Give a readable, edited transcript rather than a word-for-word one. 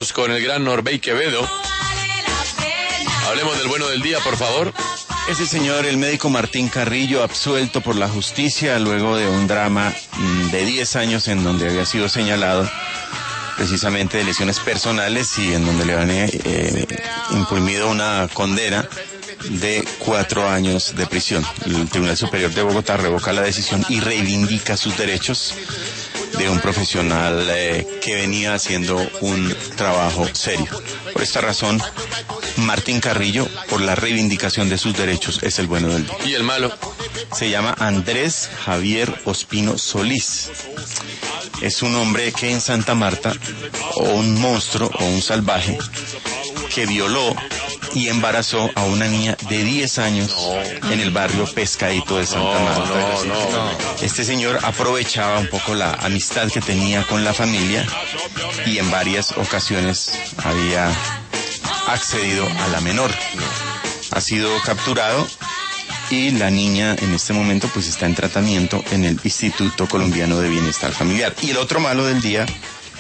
Con el gran Norbey Quevedo. Hablemos del bueno del día, por favor. Ese señor, el médico Martín Carrillo, absuelto por la justicia luego de un drama de 10 años en donde había sido señalado precisamente de lesiones personales y en donde le habían imprimido una condena de 4 años de prisión. El Tribunal Superior de Bogotá revoca la decisión y reivindica sus derechos de un profesional que venía haciendo un trabajo serio. Por esta razón, Martín Carrillo, por la reivindicación de sus derechos, es el bueno del día. ¿Y el malo? Se llama Andrés Javier Ospino Solís. Es un hombre que en Santa Marta, o un monstruo, o un salvaje, que violó y embarazó a una niña de 10 años en el barrio Pescadito de Santa Marta. Este señor aprovechaba un poco la amistad que tenía con la familia y en varias ocasiones había accedido a la menor. Ha sido capturado y la niña en este momento pues está en tratamiento en el Instituto Colombiano de Bienestar Familiar. Y el otro malo del día